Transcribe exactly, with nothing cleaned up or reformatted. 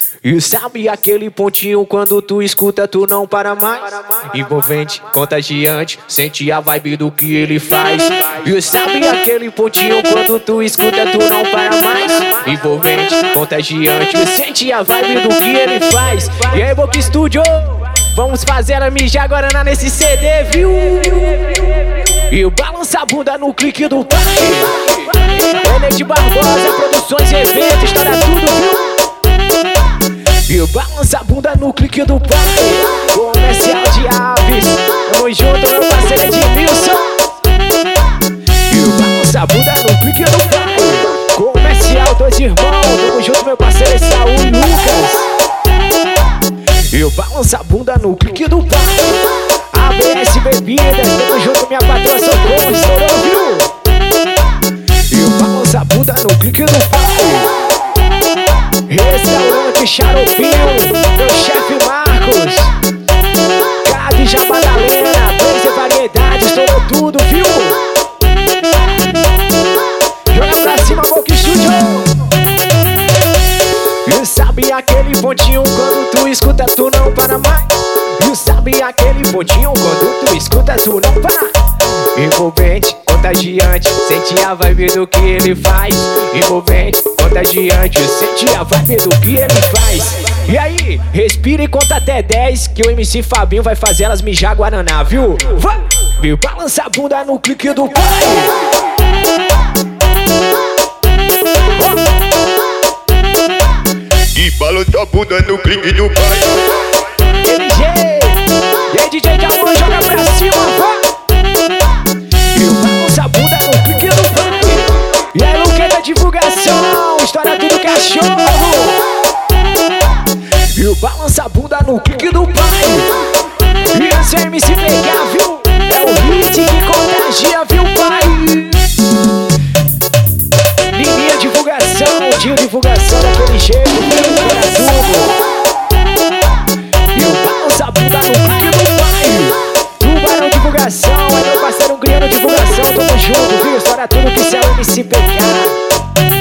E sabe aquele pontinho quando tu escuta tu não para mais? Envolvente, contagiante, sente a vibe do que ele faz. E sabe aquele pontinho quando tu escuta tu não para mais? Envolvente, contagiante, sente a vibe do que ele faz. E aí, Boca Studio, vamos fazer a mijar Guaraná nesse C D, viu? E balança a bunda no clique do pai. Enete Barbosa, produções e eventos, história tudo, viu? E balança a bunda no clique do pai. Comercial de aves, tamo junto, meu parceiro Edmilson. E balança a bunda no clique do pai. Comercial dois irmãos, tamo junto, meu parceiro Saúl e Lucas. E balança a bunda no clique do pai. A B S Bebidas, tamo junto, minha patroa Socorro, estourou, viu? E balança a bunda no clique do pai. Restaurante Xaropinho, meu chefe Marcos. Cade Jamadalena, Blaze Variedade, estourou tudo, viu? Joga pra cima, Boca Studio. E sabe aquele pontinho quando tu escuta tu não para mais? E sabe aquele pontinho quando tu escuta tu não para? Envolvente, contagiante, sente a vibe do que ele faz. Envolvente, contagiante, sente a vibe do que ele faz. E aí, respira e conta até dez, que o M C Fabinho vai fazer elas mijar Guaraná, viu? Vai! E balança a bunda no clique do pai. E balança a bunda no clique do pai. L G, e aí D J Calma, joga pra cima, vai! E balança a bunda no clique do pai. E aí, Luqueta divulgação, história tudo cachorro. E balança a bunda no clique do pai. E esse M C pegar, viu? É o hit que contagia, viu, pai? Liminha divulgação, tio divulgação daquele jeito, viu? Para tudo. E balança a bunda no clique do pai. Tubarão divulgação, é meu parceiro Griano divulgação, tamo junto, viu? História tudo que se é o M C pegar.